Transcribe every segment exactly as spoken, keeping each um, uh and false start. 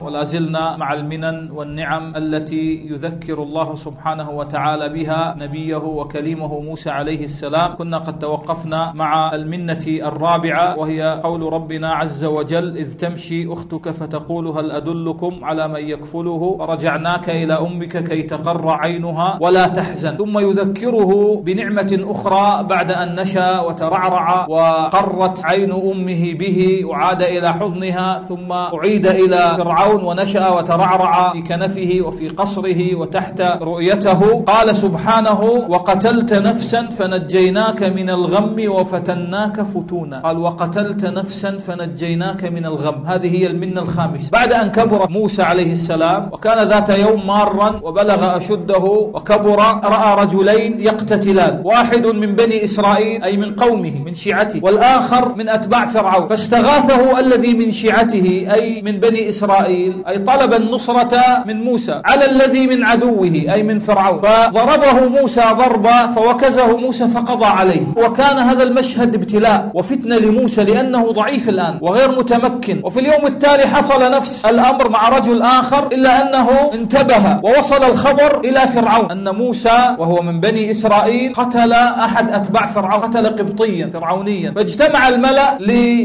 ولا زلنا مع المنن والنعم التي يذكر الله سبحانه وتعالى بها نبيه وكليمه موسى عليه السلام. كنا قد توقفنا مع المنة الرابعة، وهي قول ربنا عز وجل: إذ تمشي أختك فتقول هل أدلكم على من يكفله فرجعناك إلى أمك كي تقر عينها ولا تحزن. ثم يذكره بنعمة أخرى بعد أن نشأ وترعرع وقرت عين أمه به وعاد إلى حضنها، ثم أعيد إلى فرعون ونشأ وترعرع في كنفه وفي قصره وتحت رؤيته. قال سبحانه: وقتلت نفسا فنجيناك من الغم وفتناك فتونا. قال: وقتلت نفسا فنجيناك من الغم. هذه هي المنة الخامسة. بعد أن كبر موسى عليه السلام وكان ذات يوم مارا وبلغ أشده وكبر، رأى رجلين يقتتلان، واحد من بني إسرائيل أي من قومه من شيعته، والآخر من أتباع فرعون، فاستغاثه الذي من شيعته أي من بني إسرائيل، أي طلب النصرة من موسى على الذي من عدوه أي من فرعون، فضربه موسى ضربا فوكزه موسى فقضى عليه. وكان هذا المشهد ابتلاء وفتنة لموسى لأنه ضعيف الآن وغير متمكن. وفي اليوم التالي حصل نفس الأمر مع رجل آخر، إلا أنه انتبه ووصل الخبر إلى فرعون أن موسى وهو من بني إسرائيل قتل أحد أتباع فرعون، قتل قبطيا فرعونيا. فاجتمع الملأ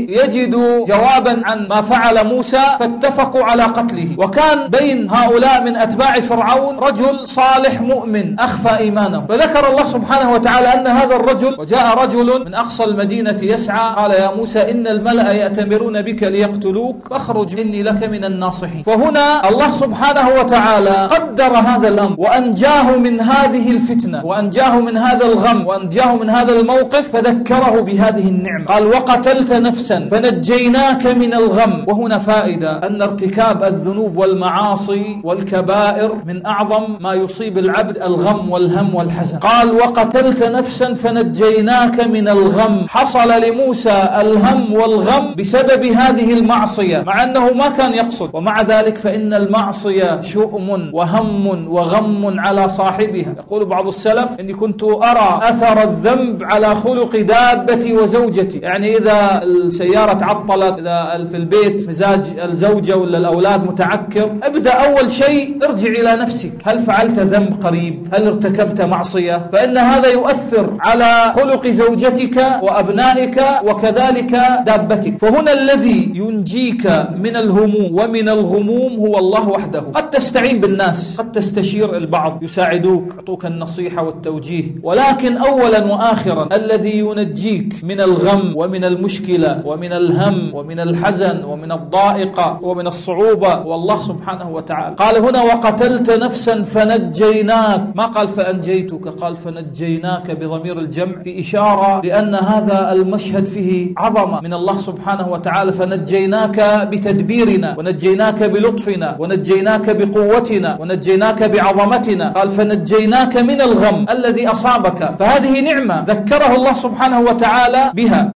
ليجدوا جوابا عن ما فعل موسى، فاتفقوا على قتله. وكان بين هؤلاء من أتباع فرعون رجل صالح مؤمن أخفى إيمانه، فذكر الله سبحانه وتعالى أن هذا الرجل، وجاء رجل من أقصى المدينة يسعى، قال: يا موسى إن الملأ يأتمرون بك ليقتلوك فاخرج إني لك من الناصحين. فهنا الله سبحانه وتعالى قدر هذا الأمر وأنجاه من هذه الفتنة وأنجاه من هذا الغم وأنجاه من هذا الموقف، فذكره بهذه النعمة. قال: وقتلت نفسا فنجيناك من الغم. وهنا فائدة أن ارتكاب الذنوب والمعاصي والكبائر من أعظم ما يصيب العبد الغم والهم والحزن. قال: وقتلت نفسا فنجيناك من الغم. حصل لموسى الهم والغم بسبب هذه المعصية، مع أنه ما كان يقصد، ومع ذلك فإن المعصية شؤم وهم وغم على صاحبها. يقول بعض السلف: إني كنت أرى أثر الذنب على خلق دابتي وزوجتي. يعني إذا السيارة تعطلت، إذا في البيت مزاج الزوجة ولا الأولاد متعكر، ابدأ أول شيء ارجع إلى نفسك، هل فعلت ذنب قريب؟ هل ارتكبت معصية؟ فإن هذا يؤثر على خلق زوجتك وأبنائك وكذلك دابتك. فهنا الذي ينجيك من الهموم ومن الغموم هو الله وحده. قد تستعين بالناس، قد تستشير البعض يساعدوك، يعطوك النصيحة والتوجيه، ولكن أولا وآخرا الذي ينجيك من الغم ومن المشكلة ومن الهم ومن الحزن ومن الضائقة ومن الصعوبة والله سبحانه وتعالى. قال هنا: وقتلت نفسا فنجيناك، ما قال فأنجيتك، قال فنجيناك بضمير الجمع، في إشارة لأن هذا المشهد فيه عظمة من الله سبحانه وتعالى. فنجيناك بتدبيرنا ونجيناك بلطفنا ونجيناك بقوتنا ونجيناك بعظمتنا. قال: فنجيناك من الغم الذي أصابك. فهذه نعمة ذكره الله سبحانه وتعالى بها.